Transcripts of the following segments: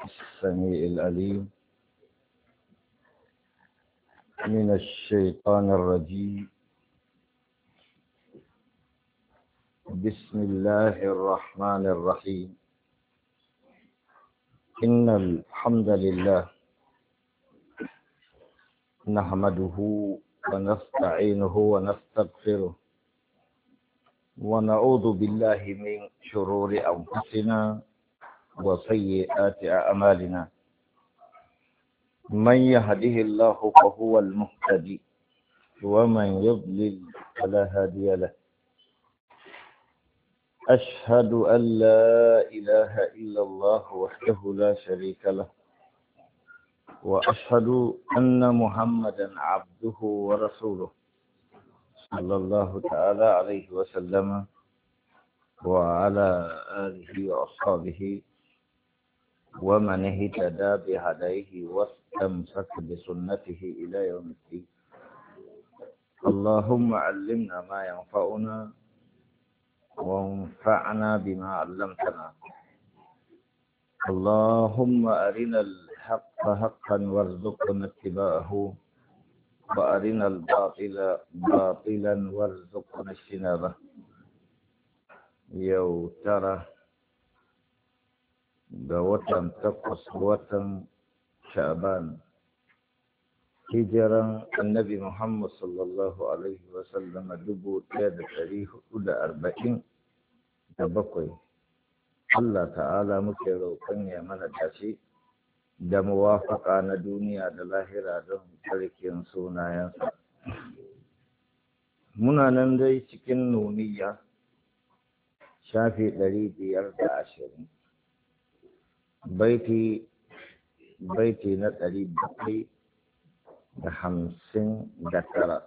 السميع العليم من الشيطان الرجيم. بسم الله الرحمن الرحيم. إن الحمد لله نحمده ونستعينه ونستغفره ونعوذ بالله من شرور أنفسنا وسيئات أعمالنا. من يهده الله فهو المهتدي ومن يضلل فلا هادي له. أشهد أن لا إله إلا الله وحده لا شريك له، وأشهد أن محمدا عبده ورسوله صلى الله تعالى عليه وسلم وعلى آله وأصحابه ومن اهتدى بهديه واستمسك بسنته إلى يوم الدين. اللهم علمنا ما ينفعنا وانفعنا بما علمتنا. اللهم أرنا الحق حقا وارزقنا اتباعه وأرنا الباطل باطلا وارزقنا اجتنابه. يو ترى بوتن تقص وتن شعبان هجرا النبي محمد صلى الله عليه وسلم دبو تاد تاريخ أولى 47. Allah ta'ala muke roƙon ya mana dace da muwafaƙa na duniya da lahira don tsarkin sunayensa. Muna nan dai cikin nuniya shafi 520. Baiti na 759.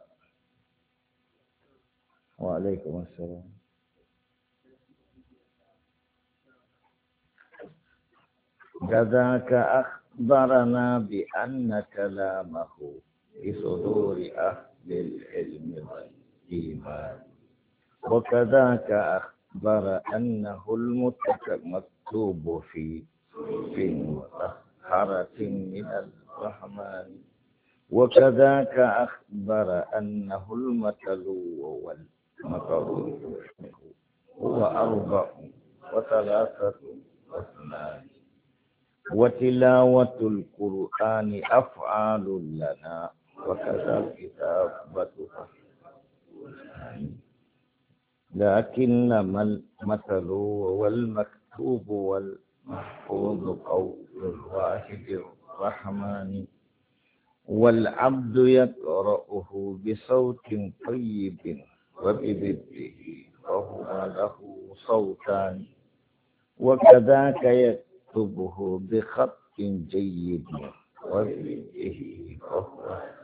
Wa alaikum assalam. كذاك أخبرنا بأن كلامه بصدور أهل العلم والإيمان، وكذاك أخبر أنه المكتوب في مطهرة من الرحمن، وكذاك أخبر أنه المتلو والمقروء هو 4 و3 وتلاوة القرآن أفعال لنا، وكذا كتابتها. لكنما المثل والمكتوب والمحفوظ قول الواحد الرحمن، والعبد يقرأه بصوت طيب وبضده وهو له صوتان، وكذاك يكتبه بخط جيد وبيده وهو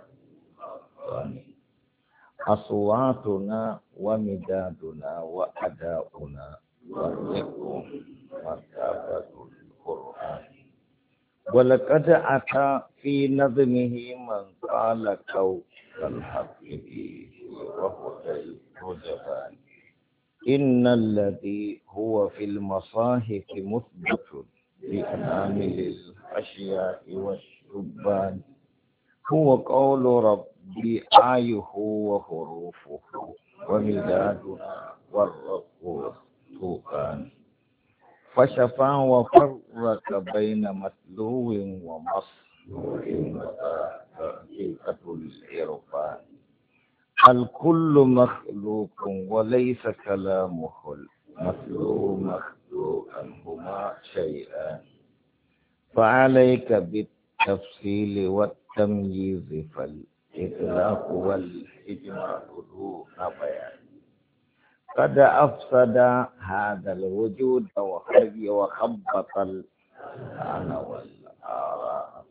أصواتنا ومدادنا وأداؤنا والذكر مرتبة القرآن. ولقد أتى في نظمه من قال قول الحق فيه وهو الرجبان، إن الذي هو في المصاحف مثبت بأنامل الأشياء والشبان، هو قول ربي آيه وحروفه ومدادنا والرب طوفان، فشفى وفرق بين متلو ومصنوع حقيقة العرفان. الكل مخلوق وليس كلامه المتلو مخلوقا، هما شيئان، فعليك بالتفصيل والتمييز، فالإطلاق والإجماع دون بيان. قد أفسد هذا الوجود وخبط الأنا والآراء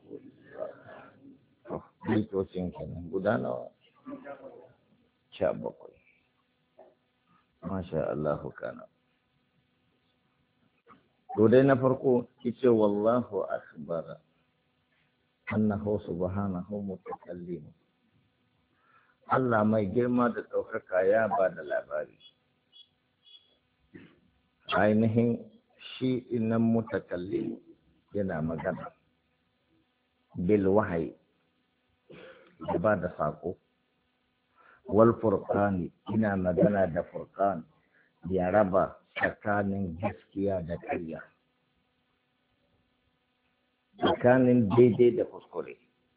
كلها. Bakwai. Masha Allah kana. To dai na farko yace wallahu akbar annahu subhanahu mutakallim. Allah mai girma da ɗaukaka ya ba da labari. Ainihin shi innan mutakallim yana magana bil wahayi da ba da saƙo wal furqani ina magana da furqan ya raba tsakanin gaskiya da ƙarya tsakanin daidai da kuskure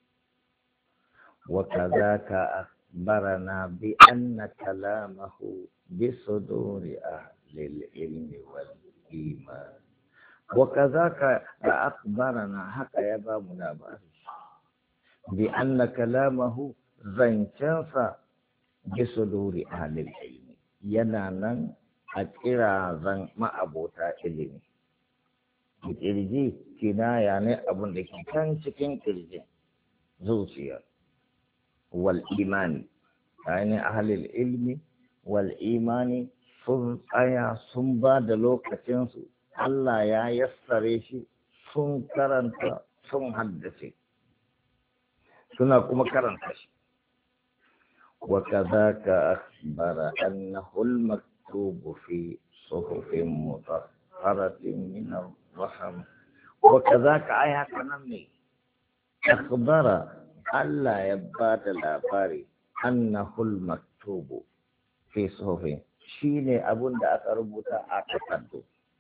wa kadhaka akhbarana bi anna kalamahu bi suduri ahli al-ilmi wal iman wa kadhaka akhbarana haka ya ba mu labari bi anna kalamahu zancansa bi suduri ahli al-ilmi yana nan a kirazan ma'abota ilimi kirji kinaya ne abun da ke kan cikin kirjin zuciya wal imani ainihin ahalil ilmi wal imani sun tsaya sun ba da lokacinsu Allah ya yassare shi sun karanta sun haddace suna kuma karanta shi wa kadhaka akhbara annahu al-maktubu fi suhufin mutahharatin min الرحم وكذاك آيات نمني أخبر ألا يبات الأباري أنه المكتوب في صحف شيني أبن دا أتربوتا أتكدو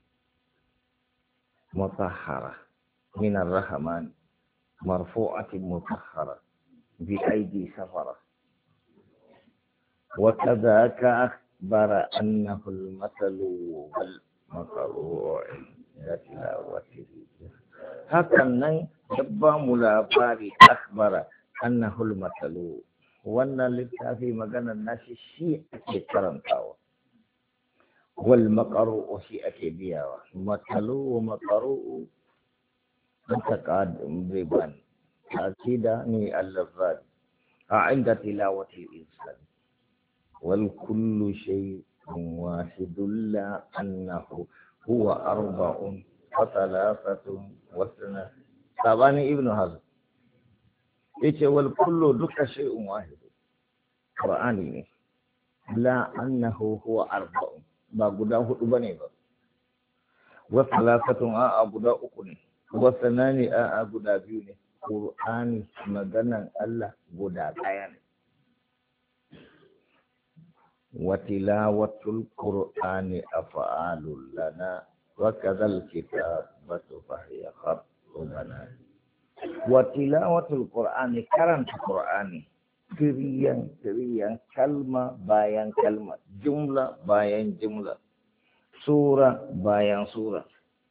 مطهرة من الرحمن مرفوعة مطهرة بأيدي سفرة وكذاك أخبر أنه المثل والمقروع hakan nan dabba mu labari akbara annahu al-matalu wannan littafi maganar nashi shi ake karantawa wal maqru'u shi ake biyawa matalu wa maqru'u mutaqaddim riban akida ni al-lafaz inda tilawati al-insan wal kullu shay'un wahidun la annahu هو 4 و3 و2 طبعا ابن حزم yace wal kullu duka shay'un wahid qur'ani ne la annahu huwa 4 ba guda 4 bane ba wa 3 a guda 3 ne wa 2 a guda 2 ne qur'ani maganan Allah guda daya ne وتلاوة القرآن أفعال لنا وكذا الكتابة فهي خط لنا وتلاوة القرآن كرنت القرآن كريا كلمة باين كلمة جملة باين جملة سورة باين سورة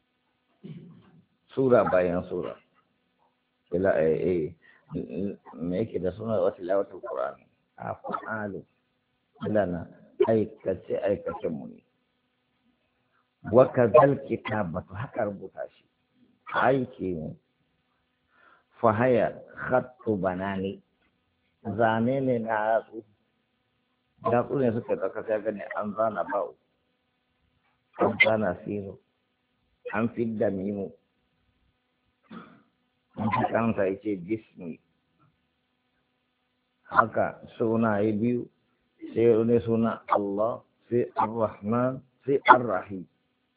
سورة باين سورة إلى ما كده سنة وتلاوة القرآن أفعال lana aikace mu ne wa kadhal kitabatu haka rubuta shi aiki ne fa haya khattu banani zane ne na yatsu ne suka tsaka sai gani an zana ba'u an zana siro an fidda mimu an karanta yace bismi haka sunaye biyu sai wani suna Allah sai Ar-Rahman sai Ar-Rahim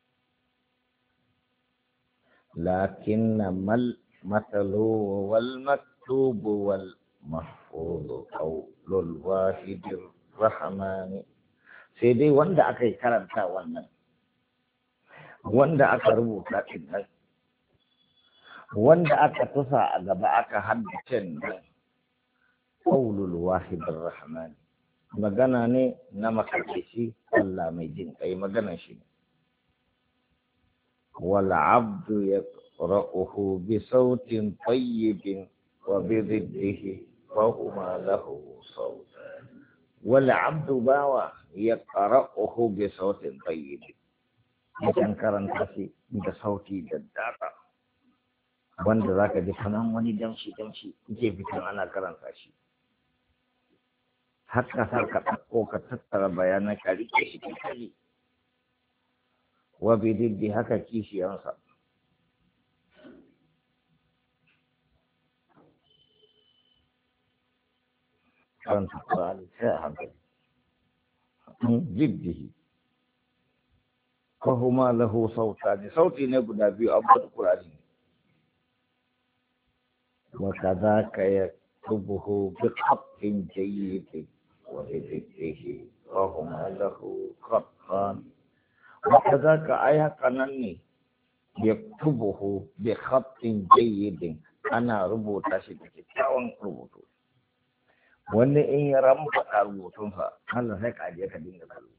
lakin mal matalu wal maktub wal mahfuz qawlul wahidir rahman sai dai wanda aka yi karanta wannan wanda aka rubuta din nan wanda aka tusa a gaba aka haddace nan qawlul wahidir rahman magana ne na makarci Allah mai jin kai maganan shi wal abdu yaqra'uhu bi sautin tayyibin wa bi dhiddihi wa huma lahu sawtan wal abdu bawa yaqra'uhu bi sautin tayyibin yakan karanta shi da sauti da dada wanda zaka ji kaman wani damshi ke fitan ana karanta shi haka sa ka ɗauko ka tattara bayanan ka rike shi kai wa bididdi haka kishiyansa karanta Qur'ani sai a hankali jiddihi fa huma lahu sautani sauti ne guda biyu abu da Qur'ani وكذاك يكتبه بخط جيد وبذكره وهما له خطان وكذاك أيها كنني يكتبه بخط جيد أنا ربوتا شدك كاون ربوتو wani in ya ramfaɗa rubutunsa Allah sai ka ajiye ka dinga kallo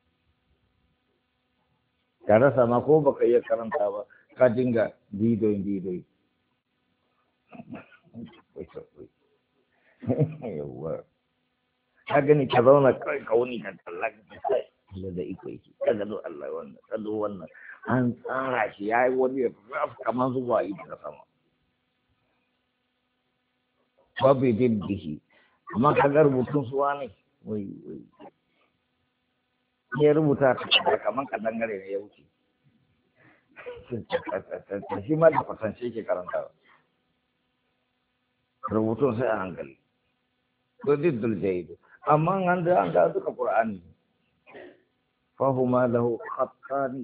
ka rasa ma ko baka iya karanta ba ka dinga bidoyi yawwa ka gani ka zauna kai ka wuni ka kalla ka sai da iko yake ka gado Allah wannan kado wannan an tsara shi yayi wani kamar zuwa yi daga sama babu dibbihi amma ka ga rubutun suwa ne wai ya rubuta kamar ka dangare ne ya wuce shi ma da kwatance ke karanta rubutun sai a hankali to diddul jaidu amma an da duka qur'ani fahuma lahu khattani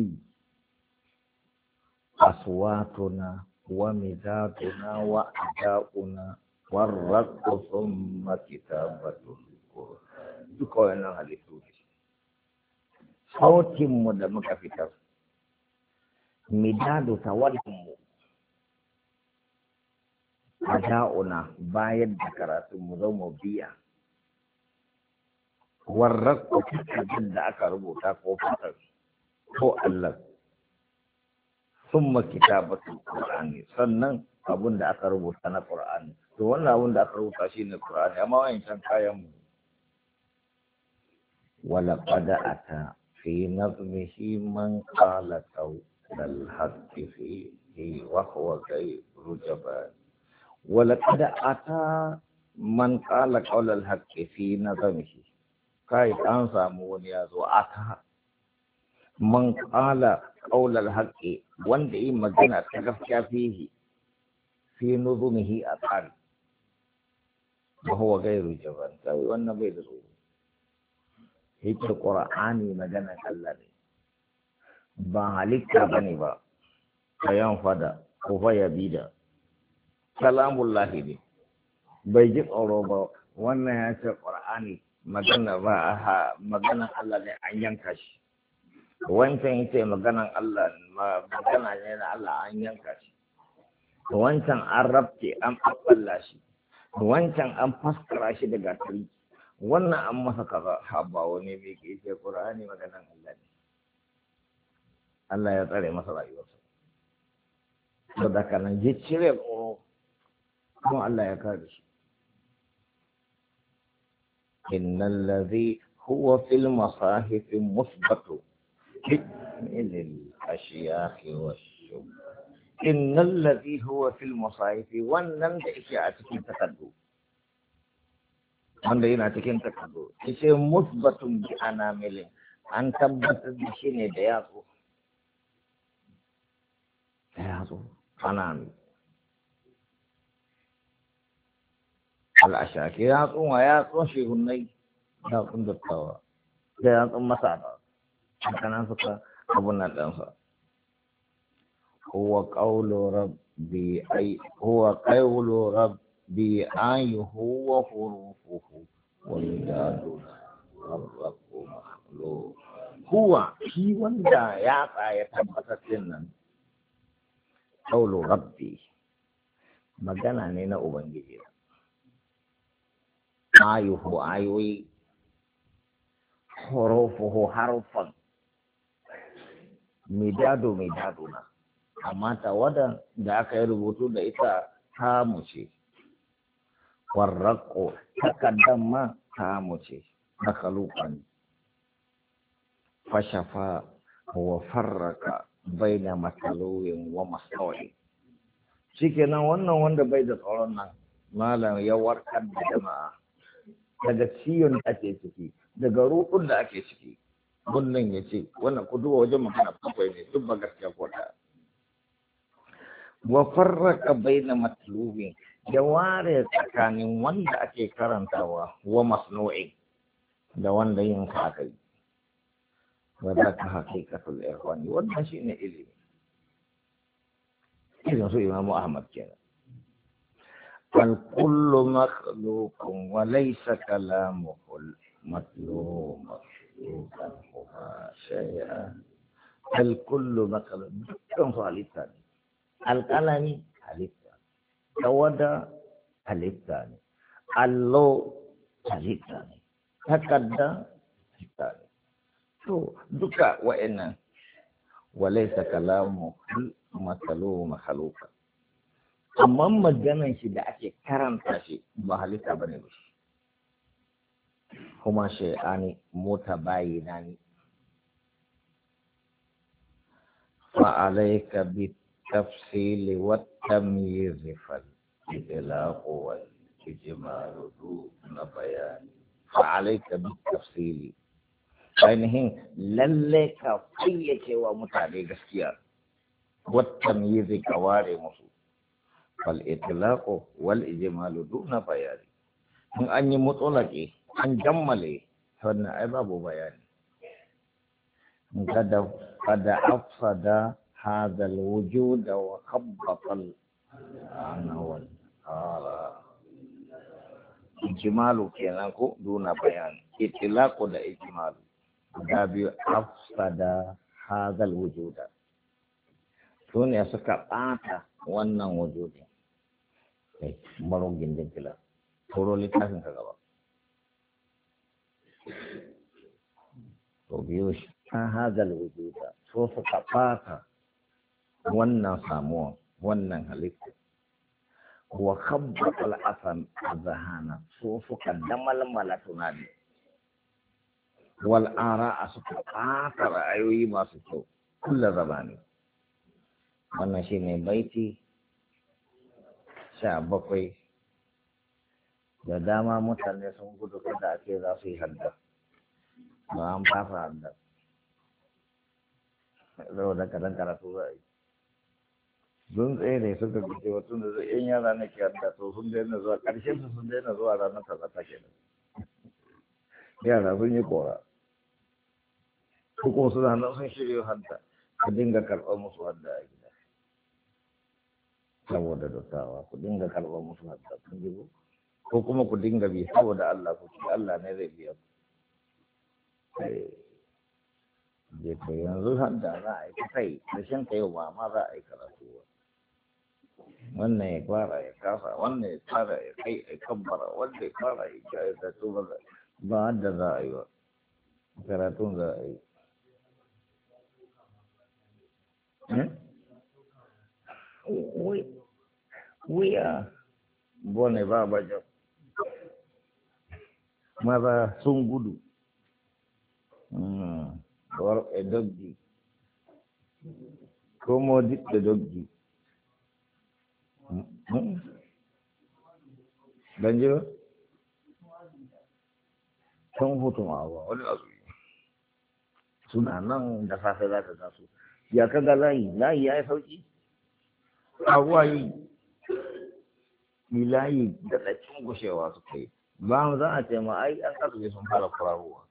aswatuna wa midaduna wa adauna warraku thumma kitabatu duka wannan halittu sautin mu da muka fitar midadu tawadin mu ada'una bayan da karatu mu zo mu biya warraku kitabun da aka rubuta ko fatar ko Allah thumma kitabatu qur'ani sannan abun da aka rubuta na qur'ani to wannan abun da aka rubuta shi ne qur'ani amma wayancan kayan mu wala qad ata fi nazmihi man qala qawlal haqqi fihi wa huwa ghayru jabal wala qad ata man qala qawlal haqqi fi nazmihi kai an samu wani ya zo ata man qala qawlal haqqi wanda yi magana ta gaskiya fihi fi nuzumihi a tsari ba huwa gairu jaban kai wannan bai da tsoro yake qur'ani maganar Allah ne ba halitta bane ba kayan fada ko faya bida kalamullahi ne bai ji tsoro ba wannan ya ce qur'ani magana ba maganar Allah ne an yanka shi wancan yace maganar Allah magana ne na Allah an yanka shi wancan an rabce an faɓalla shi wancan an faskara shi daga tari wannan an masa kaza haba wani mai ke ce ƙur'ani maganan Allah ne Allah ya tsare masa rayuwarsa to da kana ji cire tsoro kuma Allah ya kare shi innal ladhi huwa fil masahif musbatu lil ashiyakh wash-shub innal ladhi huwa fil masahif wannan da yake a cikin takaddu wanda yana cikin takaddu yace musbatun bi anamilin an tabbatar da shi ne da yatsu anami al-ashaki yatsun shi hunnai yatsun dattawa da yatsun masana hakanan suka abun nan ɗansa هو قول ربي آيه وحروفه والمدادنا والرب مخلوق هو في وندا يا تبتسن قول ربي magana ne na ubangiji ayuhu ayoyi hurufuhu harfan midaduna amma tawada da aka yi rubutu da ita tamu ce warraƙo takaddan ma tamu ce na kalukan fashafa wa farraka bai da matsalolin wa masawai shikenan wannan wanda bai da tsoron nan malam ya warkar da jama'a daga ciwon da ake ciki daga rukun da ake ciki wannan ya ce wannan kuduwa wajen magana bakwai ne duk ba gaskiya ko da wa farraka baina matlubin da ware tsakanin wanda ake karantawa wa masnu'i da wanda yin kakai wadda ka haqiqatul ikhwani wannan shine ilimi irin su Imam Ahmad kenan الكل مخلوق وليس كلامه المطلوب مخلوقا هما شيئا الكل مخلوق كم halitta ne alƙalami halitta tawada halitta ne allo halitta ne takarda halitta ne to duka wa'annan walaysa kalamu matsalu makhluqa amma maganan shi da ake karanta shi ba halitta bane ba kuma shay'ani mutabayinani fa alayka بالتفصيل والتمييز فالإطلاق والإجمال دون بيان فعليك بالتفصيل ainihin lalle ka fayyace wa mutane gaskiya والتمييز ka ware musu فالإطلاق والإجمال دون بيان in an yi mutsulake an jammale wannan ai babu bayani kada afsada هذا الوجود وخبط الأنا والآراء إجمال كيناكو دون بيان إطلاق ده إجمال دابي أفسد هذا الوجود تون يسكا باتا وانا وجود مرون جندن كلا تورو لتاسن كغبا وبيوش هذا الوجود سوسكا باتا wannan samuwa wannan halitta wa khabbat al-asan azhana so suka damalmala tunani wal ara'a suka fata ra'ayoyi masu kyau kullu zamani wannan shine baiti 17 da dama mutane sun gudu kada ake za su yi hadda ba an fasa hadda zau da kadan karatu za a yi don tsaye ne suka guje wa tun da zai yan yara na kiyarta to sun daina zuwa ƙarshen su sun daina zuwa ranar talata ke nan yara sun yi kora ko suna nan sun shirya hadda ku dinga karɓar musu hadda a gida saboda dottawa ku dinga karɓar musu hadda kun ji ko kuma ku dinga bi saboda Allah ku ci Allah ne zai biya ku je to yanzu hadda za a yi kai rashin ta yau ba ma za a yi karatu ba wannan ya fara ya kafa wannan ya fara ya kai ya kabbara wanda ya fara ya kai ya tato ba da za a yi ba karatun za a yi wuya bone ba bajan maza sun gudu war a doggi ko modi da doggi dan ji sun hutu ma ba wani azumi suna nan da safe za ta taso ya kaga layi ya yi sauki abuwa yi layi da ɗakin gushewa su kai ba za a ce ma ai an azumi sun fara kurarowa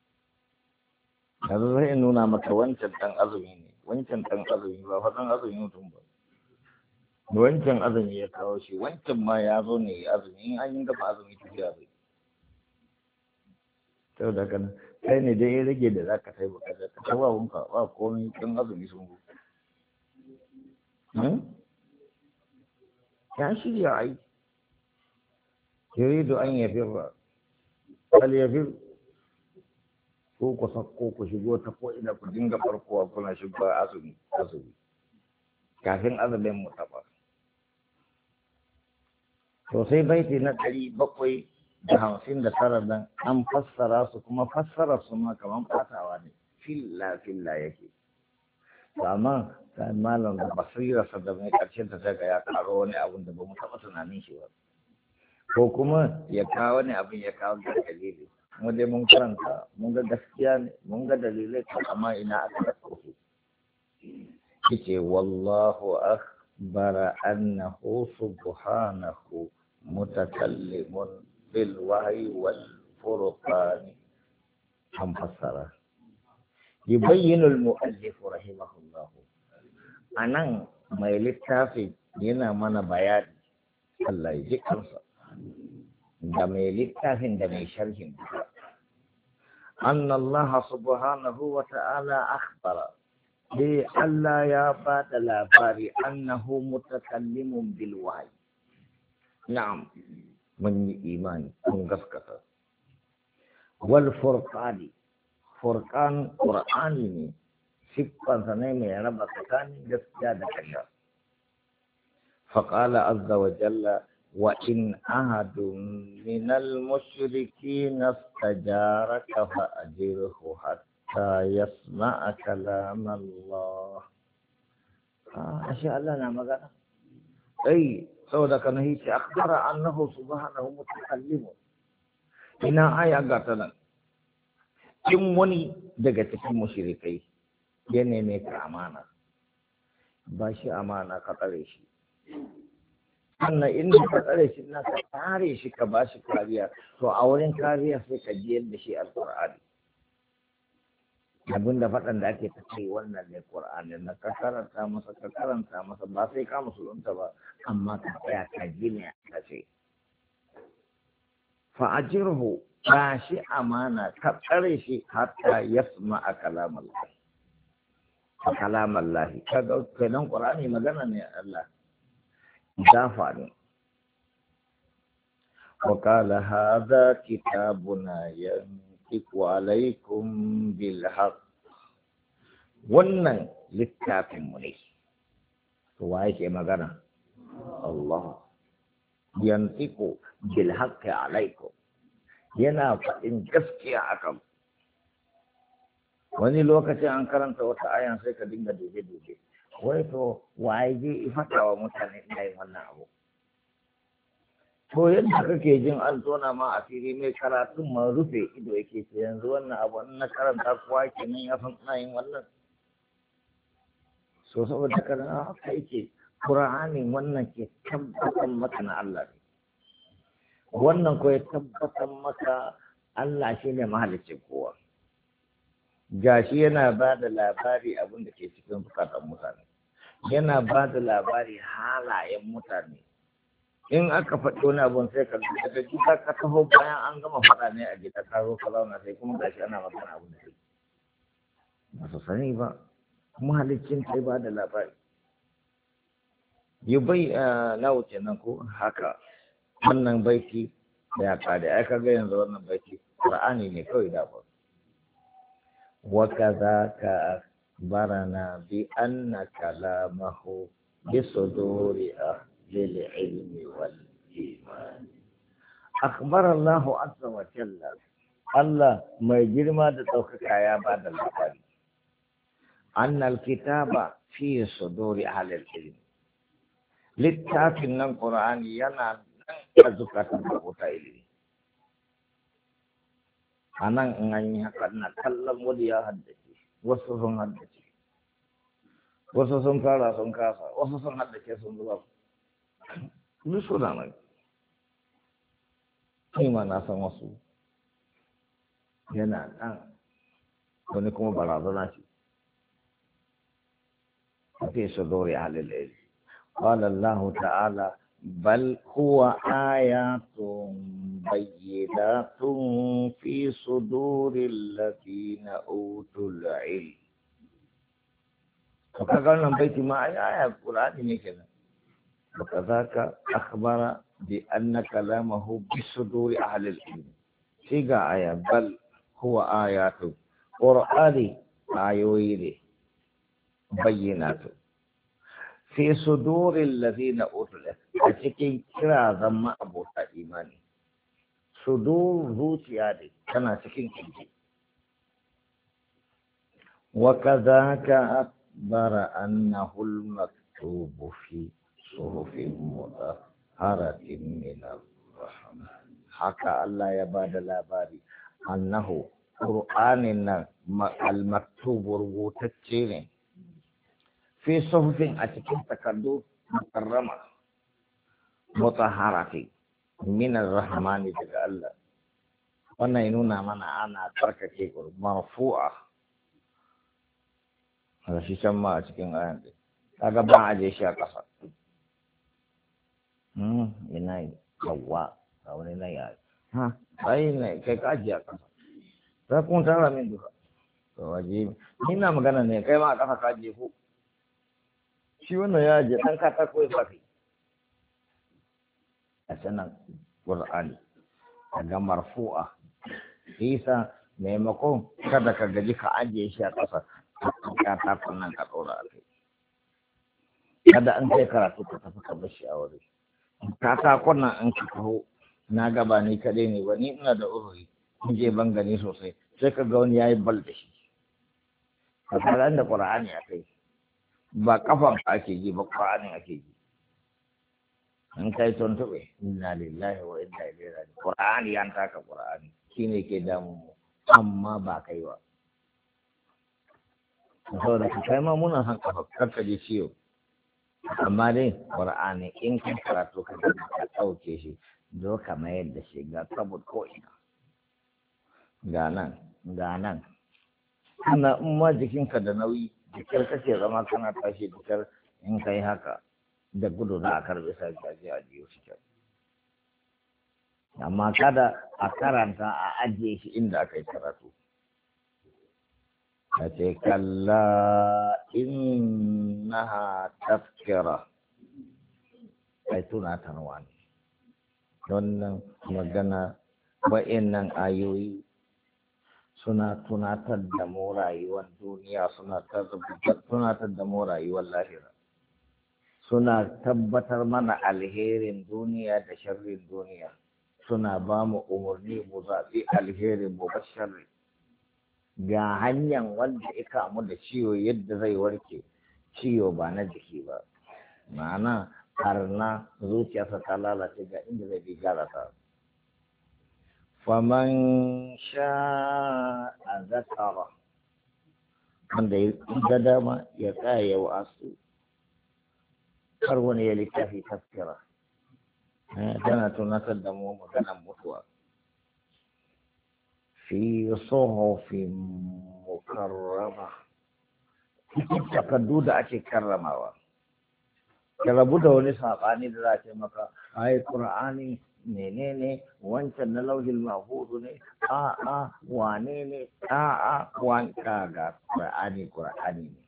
yanzu zai nuna maka wancan ɗan azumi ne wancan ɗan azumi ba fa ɗan azumi mutum ba wancan azumi ya kawo shi wancan ma ya zo ne ya azumi in an yi gaba azumi tafiya bai sau da kan kai ne dai ya rage da za ka sai baka da ka ba wunka ba komai ɗan azumi sun zo ya shirya ai yuridu an yafirra hal yafir ko ku sakko ku shigo ta ko ina ku dinga farkowa kuna shigo azumi kafin azumin mu taba to sai baiti na 759 nan an fassara su kuma fassara su ma kaman fatawa ne filla yake amma sai malam da basira sa da mai karshen ta ga ya karo wani abun da ba mu taba tunanin shi ba ko kuma ya kawo wani abin ya kawo da dalili mu dai mun karanta mun ga gaskiya ne mun ga dalilai amma ina aka dauko su yace wallahu akhbara annahu subhanahu mutakallimun bil wahyi wal furqan ham fassara yubayyinu al muallif rahimahullah anan mai littafi yana mana bayani Allah ya ji kansa da mai littafin da mai sharhin أن الله سبحانه وتعالى أخبر لألا يبات الأبار أنه متكلم بالوحي نعم من إيمان من قفكة والفرقان فرقان قرآني سبقا سنين ربك كان جسد كشف فقال عز وجل وإن أحد من المشركين استجارك فأجره حتى يسمع كلام الله أشياء الله نعم قال أي سودك نهيش أخبر أنه سبحانه متكلم إنا آية قاتلا كم وني دقتك المشركين ينميك أمانة باشي أمانة قطريشي sannan inda ka tsare shi na ka kare shi ka ba shi kariya to a wurin kariya sai ka jiyar da shi alƙur'ani abin da faɗan da ake tafi wannan ne ƙur'ani na ka karanta masa ba sai ka musulunta ba amma ka tsaya ka gina ka ce fa'ajirhu ba shi amana ka tsare shi hatta yasma a kalamallahi kaga kenan ƙur'ani magana ne Allah دافعني وقال هذا كتابنا ينطق عليكم بالحق wannan littafinmu ne to wa yake magana Allah yantiqu bil haqqi alaikum yana faɗin gaskiya akan wani lokacin an karanta wata ayan sai ka dinga dube wai to waye je ifata wa mutane ina yin wannan abu to yadda kake jin an tona ma a fili mai karatun ma rufe ido yake ce yanzu wannan abu na karanta kuwa kenan ya san ina yin wannan so saboda kana haka yake Qur'ani wannan ke tabbatar maka na Allah ne wannan ko ya tabbatar maka Allah shine mahaliccin kowa gashi yana ba da labari abin da ke cikin zukatan mutane yana ba da labari halayen mutane in aka faɗi wani abun sai ka daga gida ka taho bayan an gama faɗa ne a gida ka zo ka zauna sai kuma gashi ana magana abin da kai ba su sani ba kuma halicin sai ba da labari yi bai na wuce nan ko haka wannan baiti da ya kare ai kaga yanzu wannan baiti Qur'ani ne kawai da ba وكذاك أخبرنا بأن كلامه بصدور أهل العلم والإيمان أخبر الله عز وجل الله ما يجري ما تتوقع يا بعد الأخبار أن الكتاب في صدور أهل العلم للتافن القرآن ينال أزكاة القرآن a nan in an yi haka na kallon wani ya haddace wasu sun haddace wasu sun fara sun kasa wasu sun haddace sun zuba duk suna nan kai ma na san wasu yana nan wani kuma barazana ce a fi su dore halilai قال الله تعالى بل هو آيات بينات في صدور الذين أوتوا العلم فكذا بيت ما آية القرآن كذا وكذاك أخبر بأن كلامه بصدور أهل العلم سيجا آية بل هو آيات قرآن آيوين بينات في صدور الذين أوتوا العلم أتكي كرا ذم أبو إيماني صدور روتيا دي كما تكين كنتي وكذاك أخبر أنه المكتوب في صحف مطهرة من الرحمن حكى الله يباد الأباري أنه قرآن المكتوب ربوتتشيني في صحف أتكين تكدو مكرمة مطهرة من الرحمن جل الله وانا ينونا منا أنا ترك كيكور مرفوعة هذا شيء سمى أتكين آيان دي هذا بعد يشيء قصر ina yawa ga wani na ya ha ai ne kai ka ajiye ka za kun tara min duka to waje ni na magana ne kai ma a kafa ka ajiye ko shi wannan ya ajiye dan katako ya fafi a sanan qur'ani daga marfu'a isa maimakon kada ka gaji ka ajiye shi a ƙasa katakon nan ka ɗora a kai kada an kai karatu ka tafi ka bar shi a wuri katakon nan an ka kaho na gaba ni kaɗai ne ba ni ina da uzuri in je ban gani sosai sai ka ga wani ya yi bal da shi ka fara da ƙur'ani a kai ba kafan ake ji ba ƙur'anin ake ji in kai tuntuɓe inna lillahi wa inna ilaihi raji'un ƙur'ani an taka ƙur'ani shine ke damu mu amma ba kai ba saboda ka kai ma muna son kafa karka je ciwo amma dai ƙur'ani in kan karatu ka ɗauke shi zo ka mayar da shi ga kabut ko ina ga nan ana in ma jikinka da nauyi jikar kake zama kana tashi jikar in kai haka da gudu za a karbe sa jaje a jiyo shi kyau amma kada a karanta a ajiye shi inda aka yi karatu a ce kalla innaha tafkira ai tunatarwa ne wannan magana wa'innan ayoyi suna tunatar da mu rayuwar duniya suna tunatar da mu rayuwar lahira suna tabbatar mana alherin duniya da sharrin duniya suna ba mu umarni mu zaɓi alherin mu ba sharri ga hanyar wanda ya kamu da ciwo yadda zai warke ciwo ba na jiki ba ma'ana karna zuciyarsa ta lalace ga inda zai bi gyara ta faman sha'a zakara wanda ya ga dama ya tsaya ya wa'asu har wani ya littafi tafkira tana tunatar da mu maganar mutuwa fi suhufin mukarrama cikin takardu da ake karramawa ka rabu da wani saɓani da za a ce maka ai ƙur'ani menene wancan na lauhin mahfuzu ne a'a wane ne a'a wanka ga ƙur'ani ne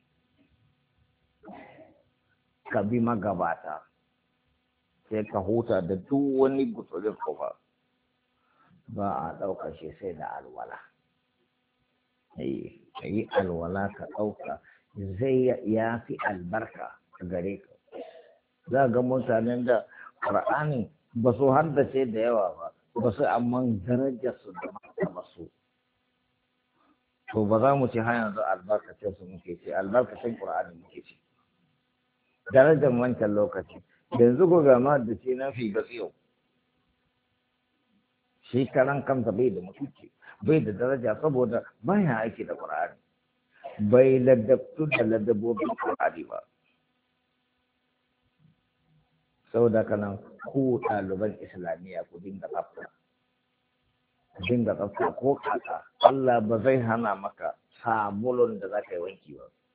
ka bi magabata sai ka huta da duk wani gutsurin kuma ba a ɗaukar shi sai da alwala ka yi alwala ka ɗauka zai ya fi albarka a gare ka za ga mutanen da ƙur'ani ba su haddace da yawa ba su amma darajar su da martaba su to ba za mu ci har yanzu albarkacin su muke ce albarkacin ƙur'ani muke ce darajar wancan lokaci yanzu ko ga ma da ce na fi gatsiyo shi karan kansa bai da mutunci bai da daraja saboda baya aiki da ƙur'ani bai ladabtu da ladabobin ƙur'ani ba saboda kanan ku ɗaliban islamiyya ku dinga tsafta ko kaka Allah ba zai hana maka sabulun da za ka yi wanki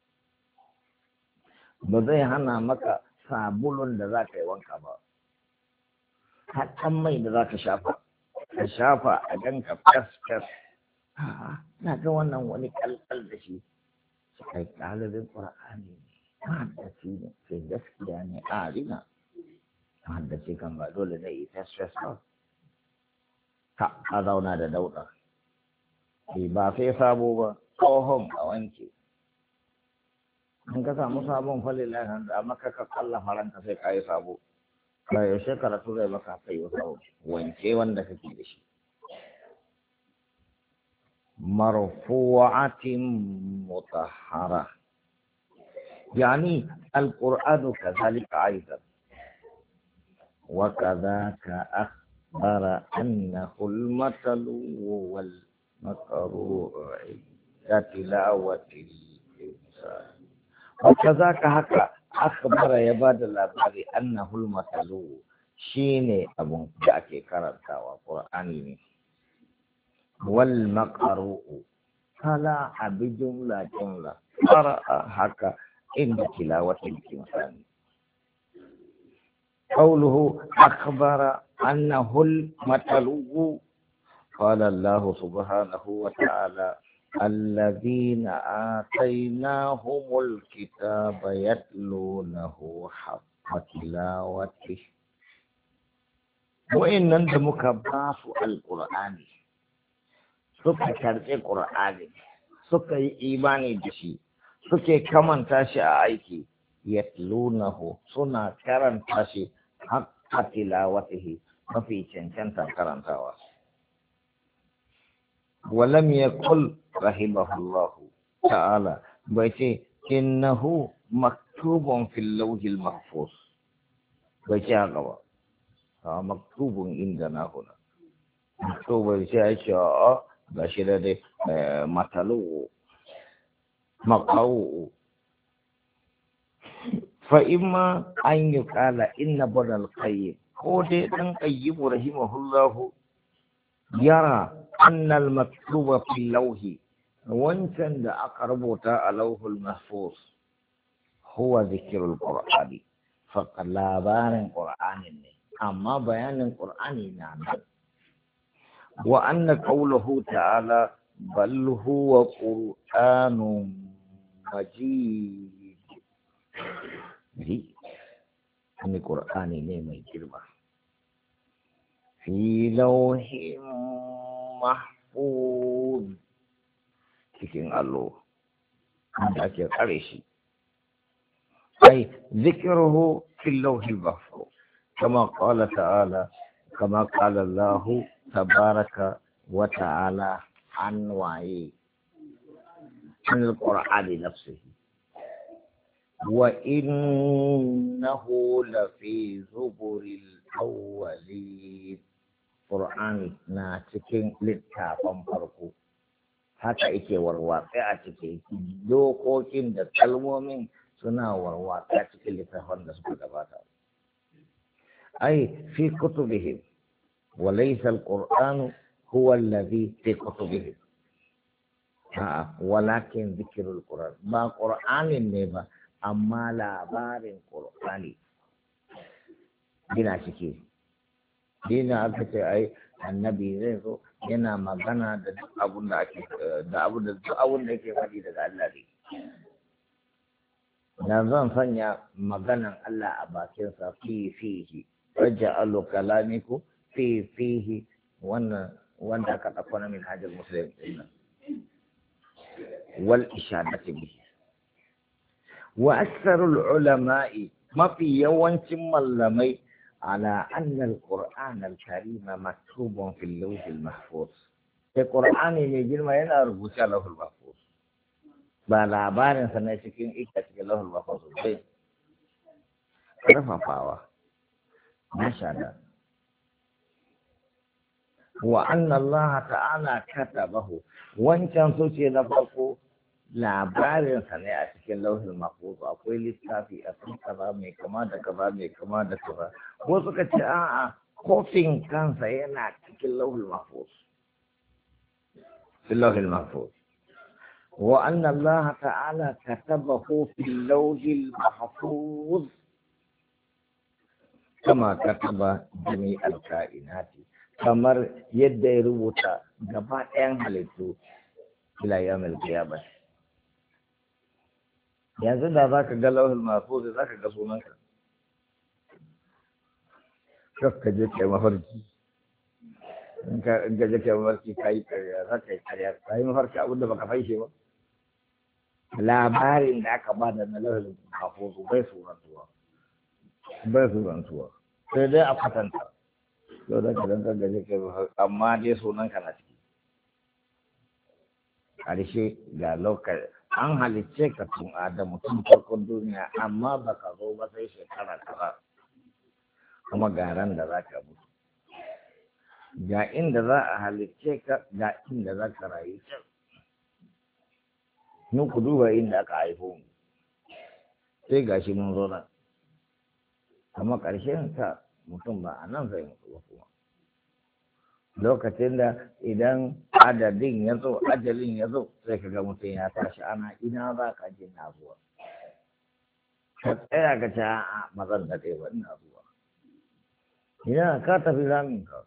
ba zai hana maka sabulun da za ka yi wanka ba haɗan mai da za ka shafa a ganka fes na ga wannan wani kalkal da shi kai ɗalibin ƙur'ani mahaddaci ne sai gaskiya ne a rina mahaddaci kan ba dole ne yi fes ba a zauna da dauɗa ba sai sabo ba tsohon a wanke in ka samu sabon falin lafiya da maka ka kalla faranka sai ka yi sabo ka yaushe karatu zai maka kai wa sabo wanke wanda kake da shi marfu'atin mutahhara yani alqur'anu kadhalika aidan wa kadhaka akhbara annahu almatalu wal maqru'u tilawati al-insan وكذاك هكا أخبر يباد الأباري أنه المثل شيني أبو جاكي كرتا وقرآني والمقروء فلا بجملة جملة قرأ هكا عند تلاوة الإنسان قوله أخبر أنه المتلو قال الله سبحانه وتعالى الذين آتيناهم الكتاب يتلونه حق تلاوته وإن ندمك باس القرآن suka karɓi ƙur'ani suka yi imani da shi suke kamanta shi a aiki yatlunahu suna karanta shi haqqa tilawatihi mafi cancanta karantawa walam yaqul rahimahullahu ta'ala bai ce innahu maktubun fil lawhil mahfuz bai ce haka ba maktubun inda na huna maktubun sai ce a ga shi da dai matalu maqawu fa imma an yuqala inna badal qayyim ko dai dan qayyim rahimahullahu yara anna al maktuba fi lawhi wancan da aka rubuta a lawhul mahfuz huwa dhikrul qur'ani fa labarin qur'anin ne amma bayanin qur'ani na nan وأن قوله تعالى بل هو قرآن مجيد أن القرآن نعم الكلمة في لوح محفوظ cikin allo da ake tsare shi أي ذكره في اللوح المحفوظ كما قال تعالى كما قال الله تبارك وتعالى عن وعي عن القرآن نفسه وإنه لفي زبر الأولين قرآن ناتكين للتابن فرقو haka yake warwatse a cikin dokokin da kalmomin suna warwatse a cikin littafin da suka gabata ai fi kutubihim وليس القرآن هو الذي في كتبهم ولكن ذكر القرآن ما قرآن النبا أما لا بار القرآن بلا شكي دينا أكتر أي النبي ريزو yana magana da duk abun da ake da abun da duk abun da yake faɗi daga Allah ne da zan sanya maganan Allah a bakin sa fihi raja'alu kalamiku fihi wannan wanda aka dauko na minhajul muslim din wal ishadati bihi wa aktharul ulama'i mafi yawancin mallamai على أن القرآن الكريم مكتوب في اللوح المحفوظ القرآن يجي ما ينعرف له المحفوظ بلا بارن سنشكين إيكا له المحفوظ بين رفع فاوة ما شاء الله وأن الله تعالى كتبه وإن كان سوشي نفقه labarin sa ne a cikin lauhin mahfuz akwai littafi a cikin kaza mai kama da kaza mai kama da kaza ko suka ce a'a kofin kansa yana cikin lauhin mahfuz في اللوح المحفوظ وأن الله تعالى كتبه في اللوح المحفوظ كما كتب جميع الكائنات كما يدعي ربطة جبات ينهلتو إلى يوم القيامة yanzu da za ka ga lauhul mahfuz za ka ga sunanka ka je kai mafarki in ka je kai mafarki ka yi karya za ka yi karya ka yi mafarki abin da baka faishe ba labarin da aka ba da na lauhul mahfuz bai surantuwa sai dai a kwatanta yau da ka danka gaje kai mafarki amma dai sunanka na ciki ƙarshe ga lokacin an halicce ka tun Adamu tun farkon duniya amma baka zo ba sai shekara kaza kuma ga ran da za ka mutu ga inda za a halicce ka ga inda za ka rayu can mun ku duba inda aka haifo mu sai gashi mun zo nan amma ƙarshen sa mutum ba a nan zai mutu ba kuma lokacin da idan adadin ya zo ajalin ya zo sai ka ga mutum ya tashi ana ina za ka je na zuwa ka tsaya ka ce a'a mazan da kai ba ina zuwa ina ka tafi ramin ka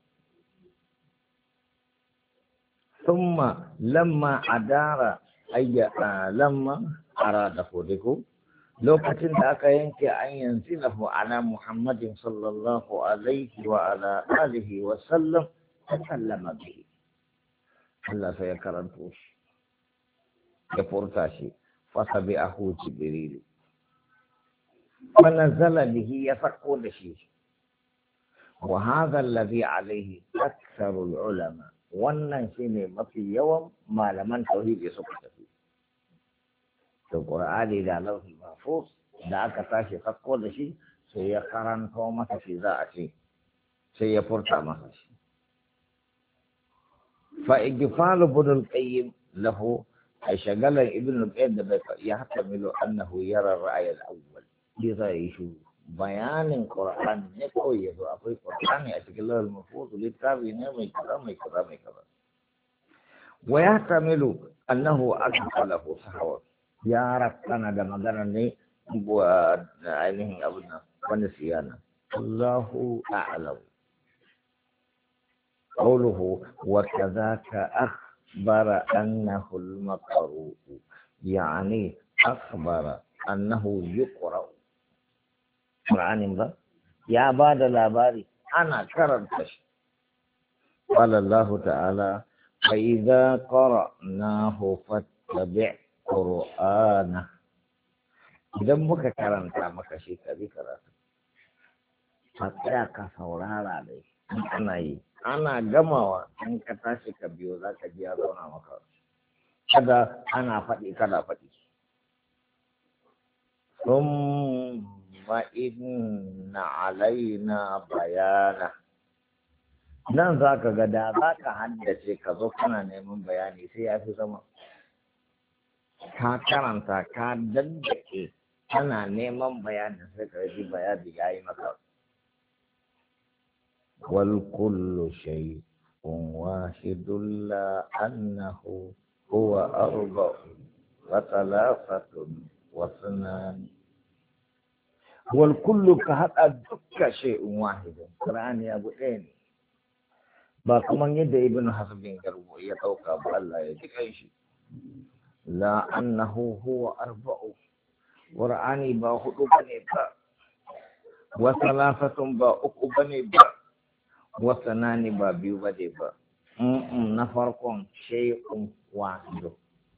thumma lamma adara ayya lamma arada ko lokacin da aka yanke an yanzu lahu ala Muhammadin sallallahu alaihi wa ala alihi wa sallam takallama bihi Allah sai ya karanto shi ya furta shi fasabi'ahu jibril wa nazala bihi ya sako da shi wa hadha alladhi alayhi aktharu ulama wannan shine mafi yawan malaman tauhidi suka tafi to qur'ani da lauhi mahfuz da aka tashi sako da shi sai ya karanto masa shi za a ce sai ya furta masa shi fa igfalu budul qayyim lahu ay shagala ibn al-qayyim da yahtamilu annahu yara ar-ra'y al-awwal zai shi bayanin qur'an ne ko yazo akwai qur'ani a cikin lauhul mahfuz littafi ne mai kaza wa yahtamilu annahu aqbalahu sahwa ya rakkana da magana ne wa ainihin abun nan wanda siyana Allahu a'lam qawluhu wa kadhaka akhbara annahu al-maqru yani akhbara annahu yuqra Qur'anin ba ya bada labari ana karanta shi qala Allah ta'ala fa idza qara'nahu fattabi' Qur'ana idan muka karanta maka shi ka bi karatu ka tsaya ka saurara dai ana yi ana gamawa in ka tashi ka biyo za ka ji ya zauna maka kada ana faɗi kada faɗi thumma inna alaina bayana nan za ka ga da za ka haddace ka zo kana neman bayani sai ya fi zama ka karanta ka daddake kana neman bayanin sai ka ji bayani ya yi maka wal kullu shay'un wahidun la annahu huwa arba'u wa thalathatun wa sunan wal kullu ka hada dukkan shay'un wahidun qur'ani abu ɗaya ne ba kuma yadda ibnu hasbin garbo ya dauka ba Allah ya ji kai shi la annahu huwa arba'u qur'ani ba hudu bane ba wa thalathatun ba uku bane ba wa sanani ba biyu bane ba na farkon shay'un wahid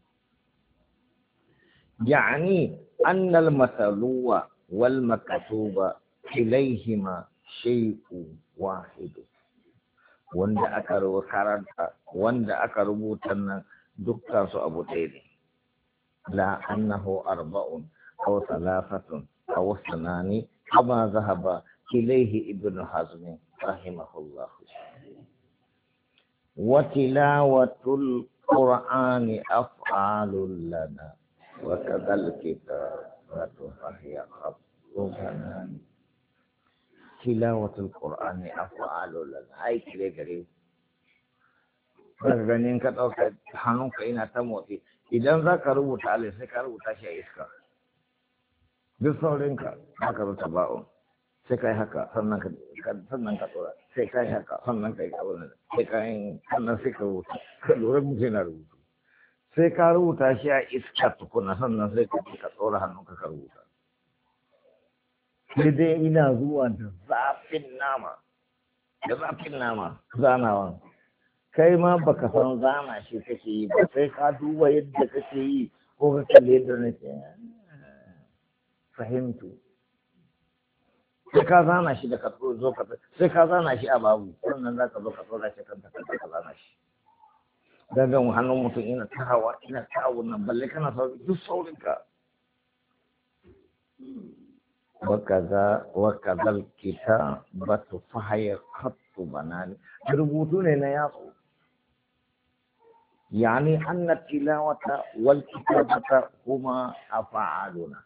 yani anna al-matluwa wal maktuba ilayhima shay'un wahid wanda aka karanta wanda aka rubuta nan dukkan su abu ɗaya ne la annahu arba'un aw thalathatun aw sanani kama zahaba ilayhi ibn hazm rahimahullah wa tilawatul qur'ani af'alul lana wa kadhal kitabatu fahiya khabruhan tilawatul qur'ani af'alul lana ai kire gare daga ganin ka ɗauka hannunka ina ta motsi idan za ka rubuta alif sai ka rubuta shi a iska duk saurinka za ka rubuta ba'un sai ka yi haka sannan ka tsora sai ka yi haka sannan ka yi kawai sai ka yi sannan sai ka rubuta ka lura mutum yana rubutu sai ka rubuta shi a iska tukuna sannan sai ka tsora hannunka ka rubuta sai dai ina zuwa da zafin nama zanawan kai ma baka san zana shi kake yi ba sai ka duba yadda kake yi ko ka kalle yadda nake fahimtu sai ka zana shi da ka zo ka sai ka zana shi a babu sannan za ka zo ka tsora shi kanta ka zana shi daga hannun mutum ina ta hawa ina ta wannan balle kana sauki duk saurinka وكذا الكتابة فهي خط بنان ربوتون ياطو يعني أن التلاوة والكتابة هما أفعالنا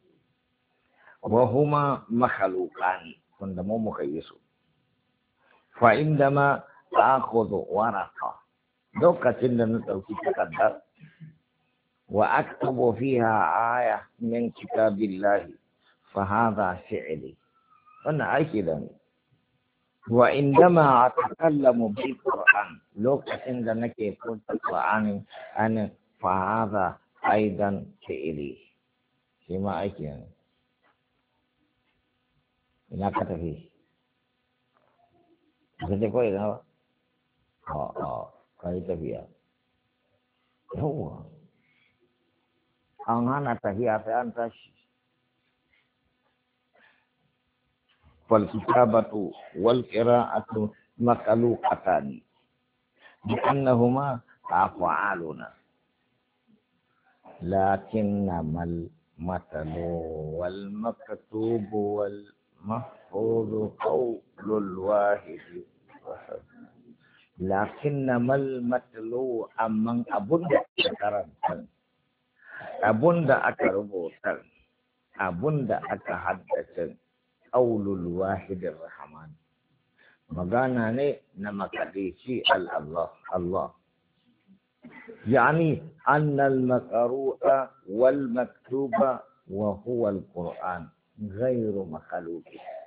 وهما مخلوقان عندما مقيس فعندما آخذ ورقة دوكة نتوكي تقدر وأكتب فيها آية من كتاب الله فهذا فعلي وانا ايكي داني وعندما أتكلم بالقرآن لو عندنا كيف القرآن أنا فهذا أيضا فعلي فيما أكين إن كتفي كتفي كويس كتفي هو أنا تهيأ أنت والكتابة والقراءة مخلوقتان لأنهما أفعالنا لكنما المتلو والمكتوب والمحفوظ قول الواحد لكنما المتلو أمن أبند أكرمتن أبند أكرمتن أبند أكحدثن قول الواحد الرحمن مغانا ني نمكديشي الله يعني أن المقروء والمكتوب وهو القرآن غير مخلوق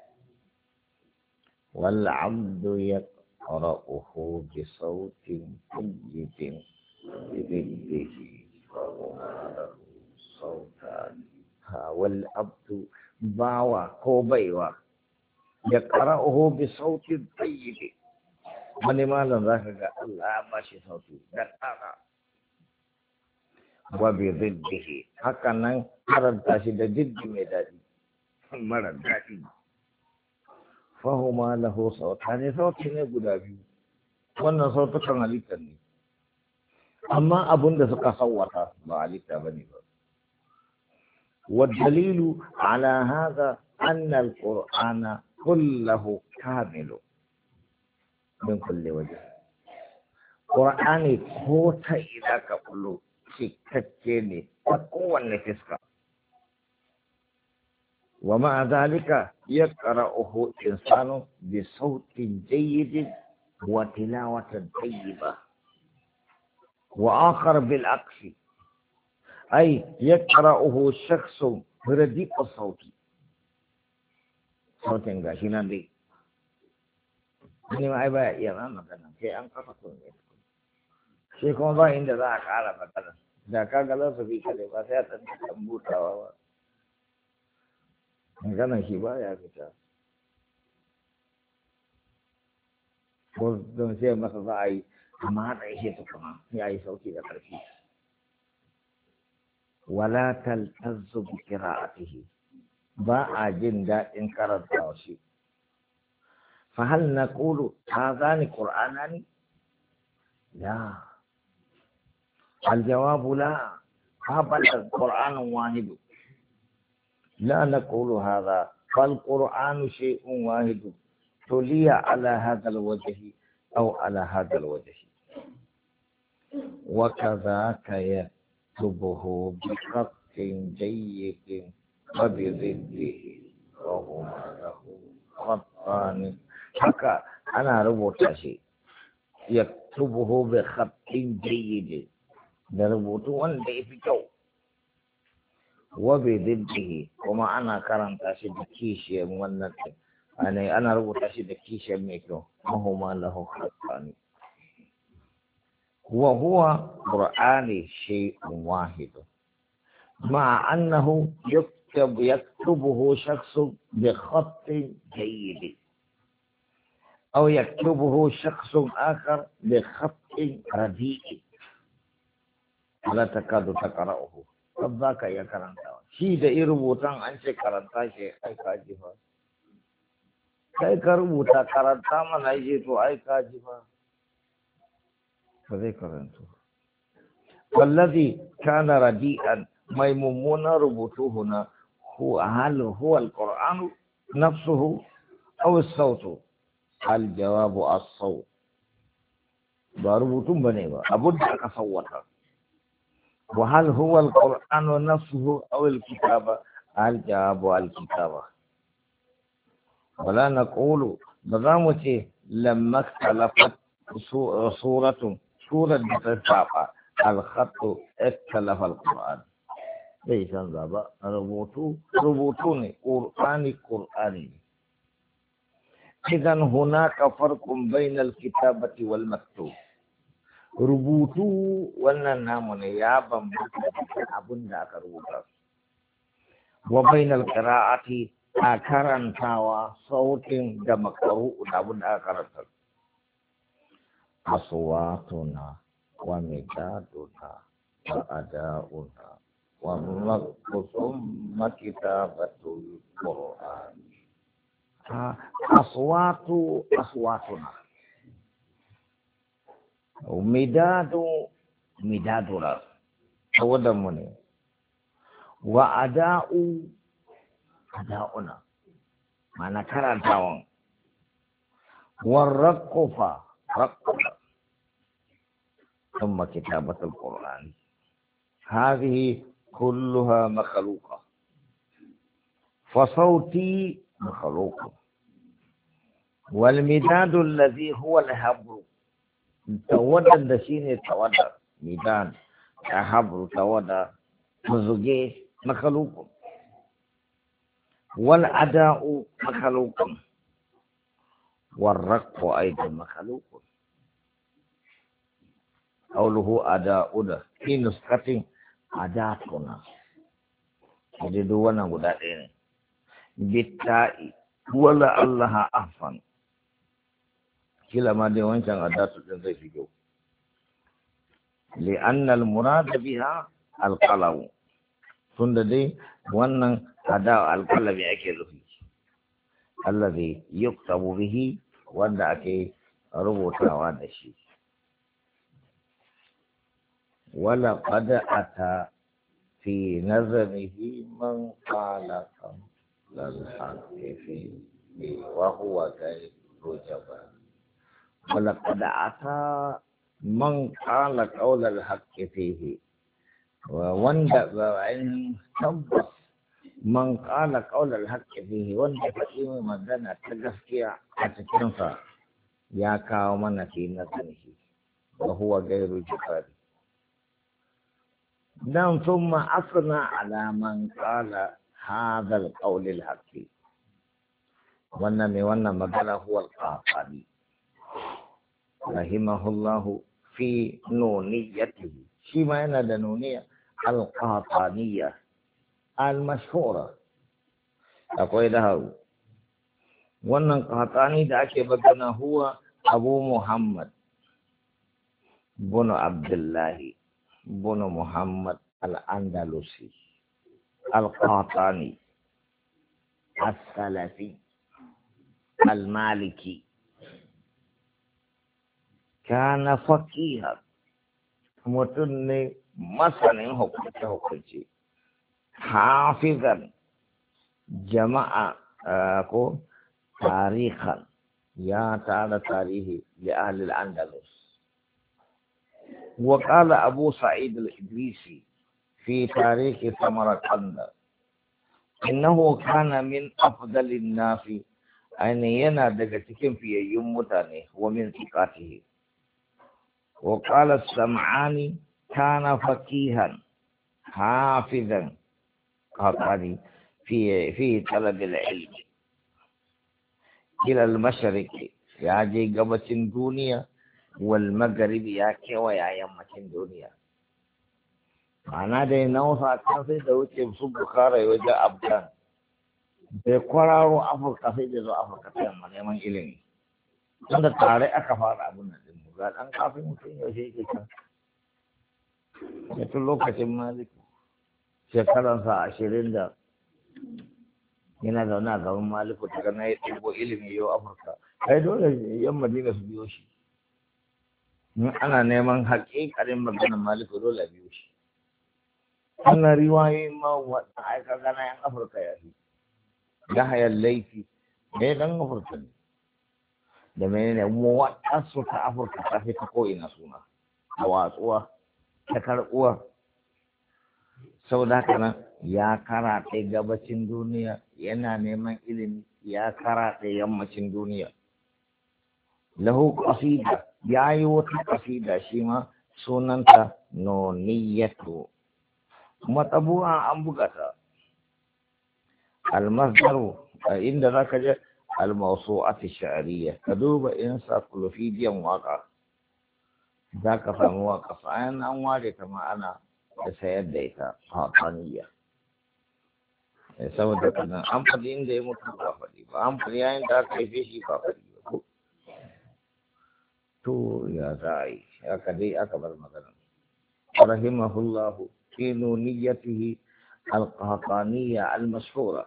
والعبد يقرأه بصوت طيب بذله فهما له صوتان والعبد باوا كوبيوا يقرأه بصوت طيب wani malam za ka ga Allah ya ba shi sauti da ƙara wa bi ziddihi haka nan karanta shi da jiddi mai daɗi mara daɗi fahuma lahu sauta ne sauti ne guda biyu wannan sautukan halittar ne amma abin da suka sawwata ba halitta ba ne ba والدليل على هذا أن القرآن كله كامل من كل وجه قرآن كوتا إذا كله شكتيني تقوى النفسك ومع ذلك يقرأه إنسان بصوت جيد وتلاوة طيبة وآخر بالعكس أي يقرأه شخص برديء الصوت صوت غاشنا دي ما أبا يا مثلا شيء أنقص كله شيء كون ضاع عند ذاك على مثلا ذاك قال في كلمة بس تنبوتا كان شيء يا كذا بس دون شيء مثلا أي ما هذا شيء تكمل يا صوتي ذا كرسي ولا تلتز بقراءته باع جندا إن كرت شيء فهل نقول هذان قرآنان؟ لا الجواب لا هذا القرآن واحد لا نقول هذا فالقرآن شيء واحد تلي على هذا الوجه أو على هذا الوجه وكذاك يكتبه بخط جيد وبضده وهما له خطان haka ana rubuta shi yaktubuhu bi khatin jayyid da rubutu wanda yafi kyau wa bi diddihi kuma ana karanta shi da kishiyar wannan ana rubuta shi da kishiyar mai kyau mahuma lahu khatani wa huwa qur'ani shay'un wahid ma annahu yaktubuhu shakhsun bi khatin jayyid أو يكتبه شخص آخر بخط رديء لا تكاد تقرأه قد ذاك يا كرنتا شيء ده يربطان عن شيء كرنتا شيء أي كاجفا كاي كربوتا كرنتا من أي تو أي كاجفا فذي كرنتو والذي كان رديئا ميمون ربطه هنا هل هو القرآن نفسه أو الصوت الجواب الصوت ضربتم بنيبا أبد أكصوتها وهل هو القرآن نفسه أو الكتابة الجواب الكتابة ولا نقول بضامتي لما اختلفت سورة بتسابة الخط اختلف القرآن ليس ربطوني قرآني idan hunaka farqun bainal kitabati wal maktub. Rubutu wannan namu ne ya bambanta da abin da aka rubuta. Wa bainal qira'ati a karantawa sautin da makaru da abin da aka karanta. Aswatuna wa midaduna wa ada'una wa naqsum makitabatul Qur'an. Aswatuna midaduna tawadan mu ne wa ada'una mana karantawan warraqufa raqqa ثم كتابة القرآن هذه كلها مخلوقة فصوتي مخلوق والمداد الذي هو الحبر تودى الدشين تودى ميدان حبر تودى مزجي مخلوق والأداء مخلوق والرق أيضا مخلوق قوله أداؤنا في نسخة أداتنا jadi dua nang udah ini bitai wala Allah afan kila ma de wancan adatu din zai fito li anna al murad biha al qalam tunda dai wannan ada al qalam yake rufi alladhi yuktabu bihi wanda ake rubutawa da shi wala qad ata في نظمه من قال قول الحق فيه وهو غير جبان ولقد أتى من قال قول الحق فيه ووندى تبص من قال قول الحق فيه وندى فإيه مدنى تجسكي أتكنفا يا كاومنا في نظمه وهو غير جبان نعم ثم أثنى على من قال هذا القول الحق وانما قال هو القحطاني رحمه الله في نونيته شيما ينادى نونية القحطانية المشهورة أقول له وان القحطاني ده كبدنا هو أبو محمد بن عبد الله بن محمد الأندلسي القحطاني السلفي المالكي كان فقيها متن مثلا حكمتي حافظا جمع تاريخا يا تعالى تاريخي لأهل الأندلس وقال أبو سعيد الإدريسي في تاريخ سمرقند إنه كان من أفضل الناس أن ينادى في يمتانه ومن ثقاته وقال السمعاني كان فقيها حافظا قطري في طلب العلم إلى المشرق يعني قبة الدنيا والمغرب يا كوا يا يمكن دنيا ana dai na wasu a kan sai da wuce su bukara ya waje afghan bai kwararo afirka sai da zo afirka ta yamma neman ilimi tunda tare aka fara abin nan din ga dan kafin mutum yaushe yake kan tun lokacin maliki shekaransa 20 da yana zaune a gaban maliku daga na yi ɗigo ilimi yau afirka ai dole yan madina su biyo shi in ana neman haƙiƙarin maganar maliku dole a biyo shi wannan riwayoyin ma wata aika gana yan afirka ya fi ya hayar laifi ne dan afirka ne da menene mu wata su ta afirka ta fi ta ko'ina suna a watsuwa ta karɓuwa sau da haka nan ya karaɗe gabacin duniya yana neman ilimi ya karaɗe yammacin duniya lahu qasida ya yi wata qasida shi ma sunanta noniyatu matsabu'a an buga ta almasdaru inda zaka je الموسوعة الشعرية كدوب انسايكلوبيديا واقع ذاك فمواقف أنا أموالي كما أنا سيد ديتا قاطنية saboda kana an faɗi inda ya mutu ba faɗi ba an faɗi yayin da aka haife shi ba faɗi ba to ya za a yi haka dai aka bar magana rahimahullahu fi nuniyatihi alqahtaniya almashhura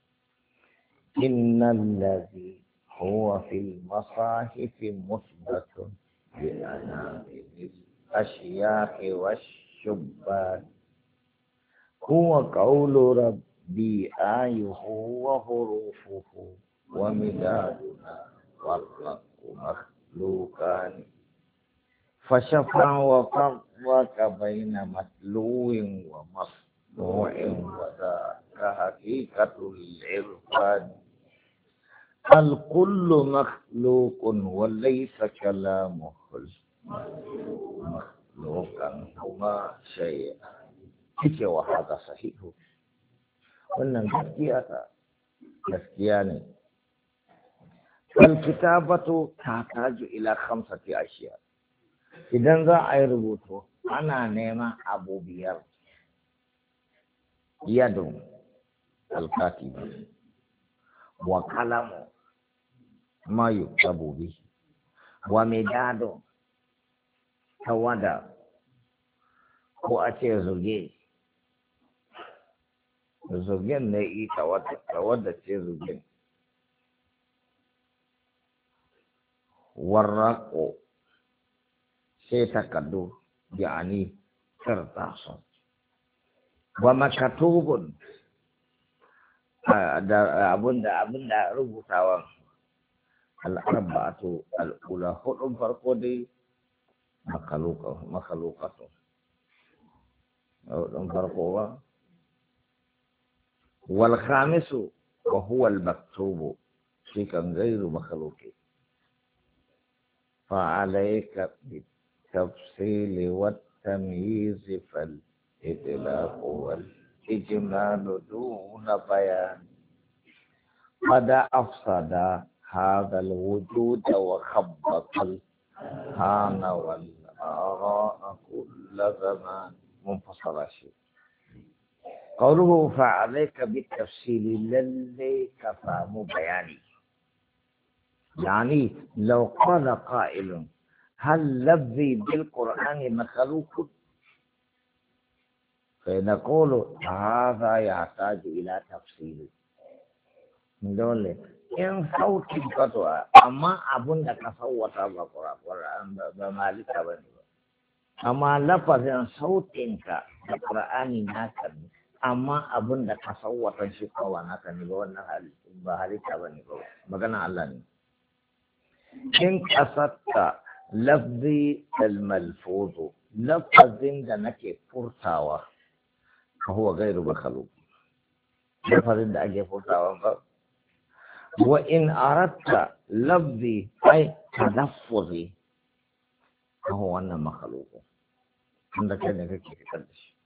inna alladhi huwa fi almasahif musbatun bi anamil ashyaqi wash-shubban huwa qawlu rabb بآيه وحروفه ومدادنا والرق مخلوقان فشفع وفرق بين متلو ومصنوع وذاك حقيقة العرفان الكل مخلوق وليس كلامه مخلوقا هما شيئا وهذا صحيح wannan gaskiya ne alkitabatu tahtaju ila 5 ashiya idan za a yi rubutu ana neman abu 5 yadu alkatiba wa kalamu ma yuktabu bihi wa midadu tawada ko a ce zuge zugen ne ita wadda ce zugen warraƙo sai takardu yani tartaso wa makatubun da abinda rubutawan al'arba'atu al'ula hudun farko dai makalukatu hudun farko ba والخامس وهو المكتوب شيئا غير مخلوق فعليك بالتفصيل والتمييز فالإطلاق والإجمال دون بيان قد أفسد هذا الوجود وخبط الهان والآراء كل زمان منفصل شيء قوله فعليك بالتفصيل للي كفام بياني يعني لو قال قائل هل لفظي بالقرآن مخلوق فنقول هذا يحتاج إلى تفصيل دولة إن صوتي قطوة أما أبن تصوت القرآن بمالك بني أما لفظ صوتك القرآن ناكر amma abin da ka sauwata shi kawa naka ne ba wannan ba halitta ba ne ba magana Allah ne in kasatta lafzi al-malfuzu lafazin da nake furtawa fa huwa ghairu makhluq lafazin da ake furtawa ba wa in aratta lafzi ay talaffuzi fa huwa wannan makhluq inda kai ne kake fitar da shi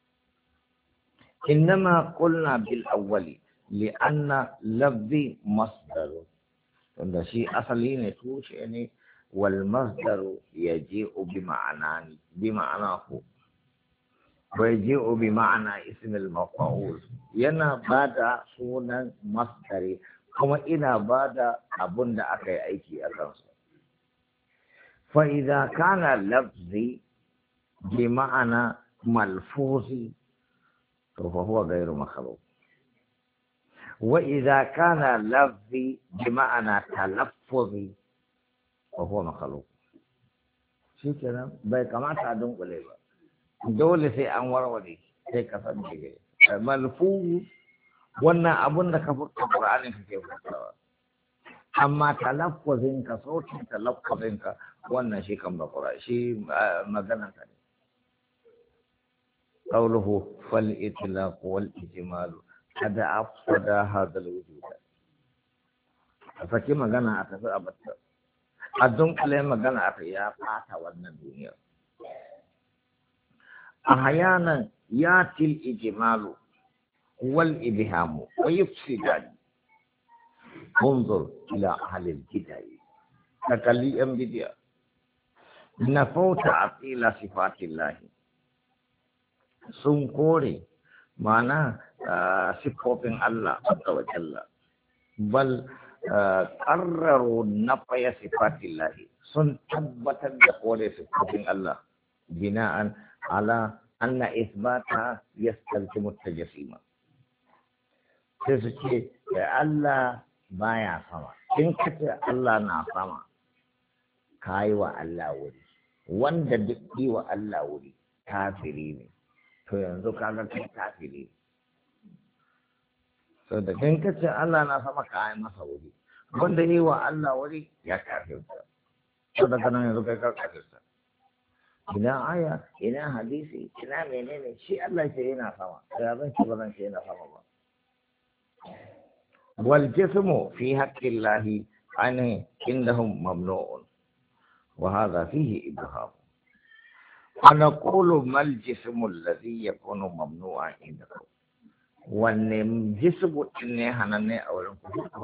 إنما قلنا بالأول لأن لفظي مصدر هذا شيء أصلي نتوش يعني والمصدر يجيء بمعناه ويجيء بمعنى اسم المفعول ينا بعد سونا مصدري كما إنا بعد أبند أكي أيكي أكنس فإذا كان لفظي بمعنى ملفوظي فهو غير مخلوق وإذا كان لفظي بمعنى تلفظي فهو مخلوق شو كلام باي كما تعدون قليبا دول سي أنور ولي سي كفن جيجي ملفوظ وانا أبونا كفرت القرآن في كيف أما تلفظين كصوت تلفظين وانا شي كم بقرأ شي مغنى تاني قوله فالإطلاق والإجمال قد أفسد هذا الوجود فكما قلنا أتفق أبدا أدون كلمة قلنا أتفق يا فاتا ودنا الدنيا أحيانا يأتي الإجمال والإبهام ويفسدان انظر إلى أهل البدع تكلي أم بدع نفوا تعطيل صفات الله سنقولي معنى صفات الله عز وجل بل قرروا نفي صفات الله سنثبت بقول صفات الله بناء على أن إثباتها يستلزم التجسيم. تسكي الله بايا سما إن كتير الله ناسما كاي الله ولي wanda duk yi wa Allah wuri kafiri ne to yanzu kaga kai kafiri ne so da kin kace Allah na sama ka yi masa wuri wanda yi wa Allah wuri ya kafirta to daga nan yanzu kai ka kafirta ina aya ina hadisi ina menene shi Allah ce yana sama ya zan ci ba zan ce yana sama ba wal jismu fi haqqillahi an indahum mamnu'un وهذا فيه إبهام ونقول ما الجسم الذي يكون ممنوعا عندكم والجسم إنه أولا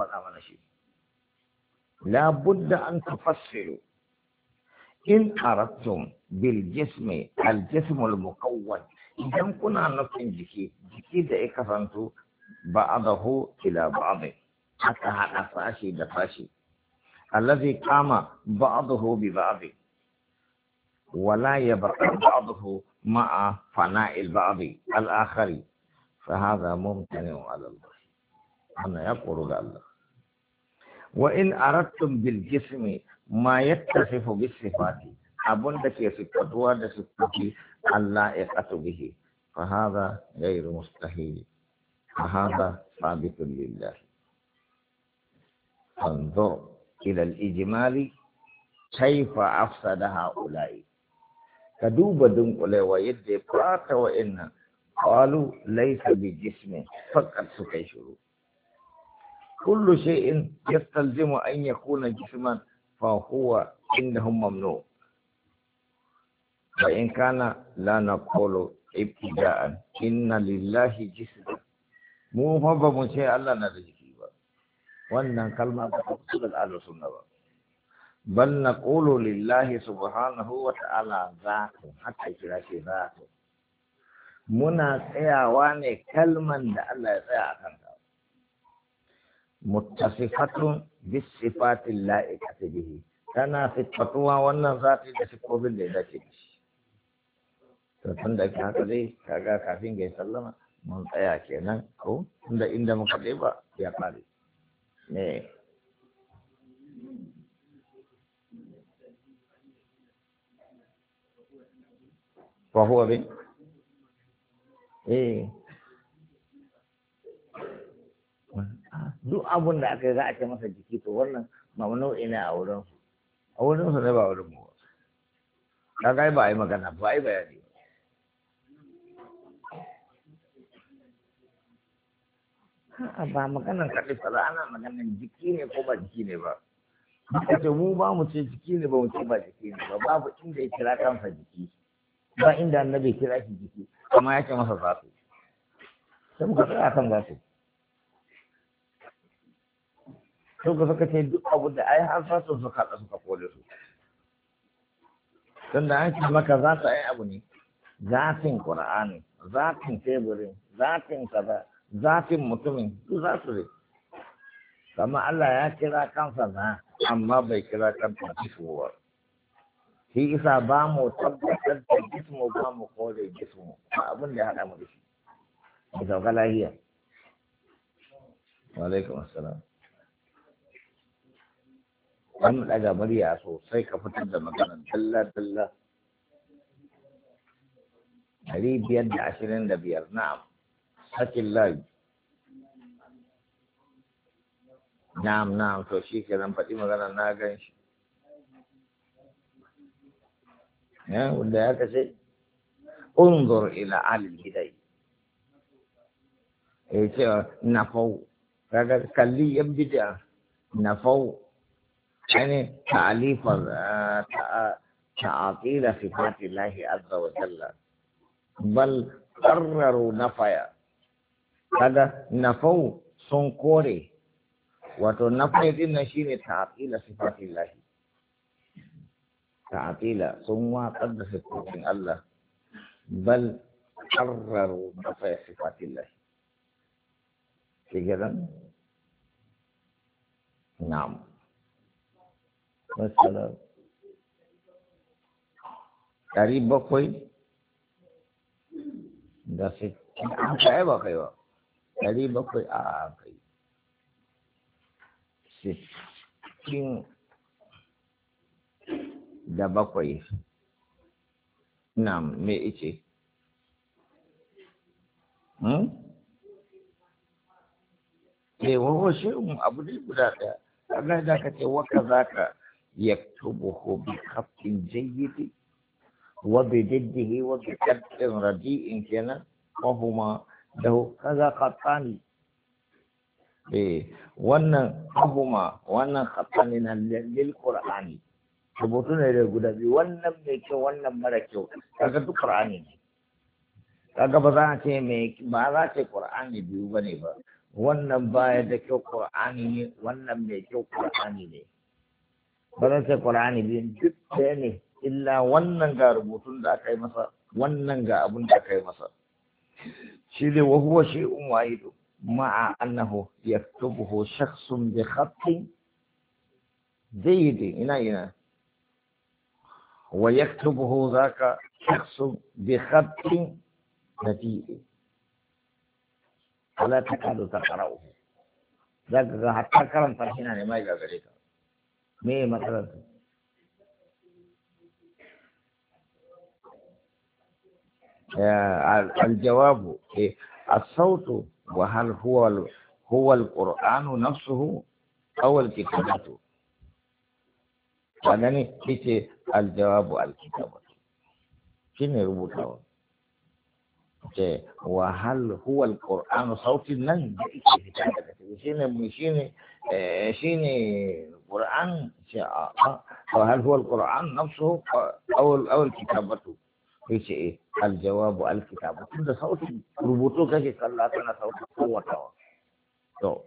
لا بد أن تفسروا إن أردتم بالجسم الجسم المكون إذا كنا نفهم جكي دائك فانتو بعضه إلى بعض حتى هذا فاشي دفاشي الذي قام بعضه ببعض ولا يبقى بعضه مع فناء البعض الآخر فهذا ممتنع على الله أنا يقول الله وإن أردتم بالجسم ما يتصف بالصفات أبندك يصفتها لصفته اللائقة به فهذا غير مستحيل فهذا ثابت لله فانظر إلى الإجمال كيف أفسد هؤلاء كدوب دنقل ويد فات وإن قالوا ليس بجسم فقط سكيشروا كل شيء يستلزم أن يكون جسما فهو عندهم ممنوع وإن كان لا نقول ابتداء إن لله جسما مو هو بمشي الله نرجع wannan kalma ba ta fito daga ahlus sunna ba bal naqulu lillahi subhanahu wa ta'ala zatu hatta kira shi zatu muna tsayawa ne kalman da Allah ya tsaya akan ta muttasifatun bis sifatil la'ikati bihi tana sifatuwa wannan zati da sifofin da ya dace da shi to tunda haka dai kaga kafin ga sallama mun tsaya kenan ko tunda inda muka dai ba ya kare ne fahuwa bin duk abun da aka yi za a ce masa jiki to wannan mamnu'i ne a wurin su ne ba wurin mu kaga ba a yi magana ba a yi bayani ba maganan kaɗi fara ana maganan jiki ne ko ba jiki ne ba duka ce mu ba mu ce jiki ne ba mu ce ba jiki ne ba babu inda ya kira kansa jiki ba inda annabi kira shi jiki amma ya ce masa zasu sai muka tsaya kan zasu sai ka suka ce duk abu da ai har zasu suka haɗa suka kore su tunda an ce maka za ta yi abu ne zatin qur'ani zatin teburin zatin kaza zafin mutumin su za su ne kama Allah ya kira kansa na amma bai kira kansa jismu ba shi isa ba mu tabbatar da jismu ba mu kore jismu ba abin da ya haɗa mu da shi mu sauka lahiya wa alaikum assalam an daga murya sosai ka fitar da magana dalla 525 na'am hakin layi na'am to shi ke nan faɗi magana na gan shi wanda ya kashe unzur ila alil bidai ya ce nafau kaga kalli yan bid'a nafau yani ta'alifar ta'atila sifatillahi azza wa jalla bal qarraru nafaya kaga nafau sun kore wato nafi din nan shine ta'tila sifatillahi, ta'tila sun watsar da sifatin Allah bal qarraru nafi sifatillahi kenan. Na'am. Wassalam. 700 da 60 an kai ba kai ba 700 a kai 60 da 7. Na'am, me ice wawo shi abu ne guda ɗaya. Allah da ka ce waka zaka yaktubuhu bi khatin jayyid wa bi diddihi wa bi katin radi'in kenan wa huma lahu kaza khatani. Wannan huma wannan khatani na lil qur'ani, rubutu ne da guda biyu, wannan mai kyau wannan mara kyau, kaga duk qur'ani ne. Kaga ba za a ce ba za a ce qur'ani biyu bane ba, wannan baya da kyau qur'ani ne, wannan mai kyau qur'ani ne. Ba za ce qur'ani biyu duk ɗaya ne, illa wannan ga rubutun da aka yi masa, wannan ga abin da aka yi masa. Shi ne wa huwa shay'un wahidu ma'a annahu yaktubuhu shakhsun bi khatin jayyid ina wa yaktubuhu zaka shakhsun bi khatin nati'i wala takadu taqra'uhu. Zaka ga hatta karanta shi ne mai gagare ka. Me matsalar الجواب الصوت وهل هو القرآن نفسه أو الكتابة؟ يعني كيف الجواب الكتابة؟ شنو ربطه؟ وهل هو القرآن صوت النن؟ شنو القرآن؟ وهل هو القرآن نفسه أو الكتابة؟ yace aljawabu alkitabu, tunda sautin rubutu kake kalla kana sautin kowatawa. To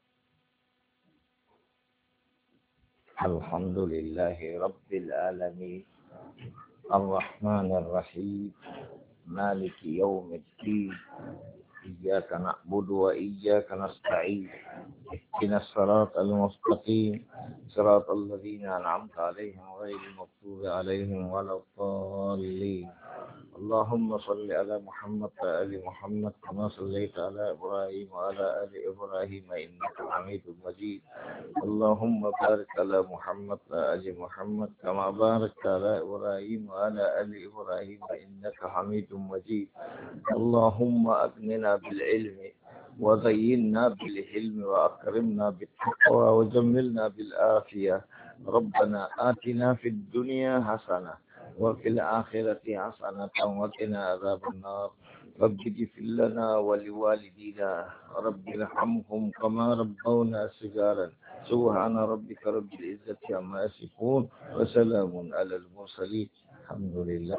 alhamdulillahi rabbil alamin arrahmanir rahim maliki yawmiddin iyyaka na'budu wa iyyaka nasta'in ihdinas siratal mustaqim siratal ladzina an'amta 'alaihim ghairil maghdubi 'alaihim waladdallin. اللهم صل على محمد وآل محمد كما صليت على إبراهيم وعلى آل إبراهيم إنك حميد مجيد. اللهم بارك على محمد وآل محمد كما باركت على إبراهيم وعلى آل إبراهيم إنك حميد مجيد. اللهم أغننا بالعلم وزينا بالحلم وأكرمنا بالتقوى وجملنا بالعافية. ربنا آتنا في الدنيا حسنة وفي الآخرة حسنة وقنا عذاب النار. رب اغفر لنا ولوالدينا رب ارحمهم كما ربونا صغارا. سبحان ربك رب العزة عما يصفون وسلام على المرسلين الحمد لله.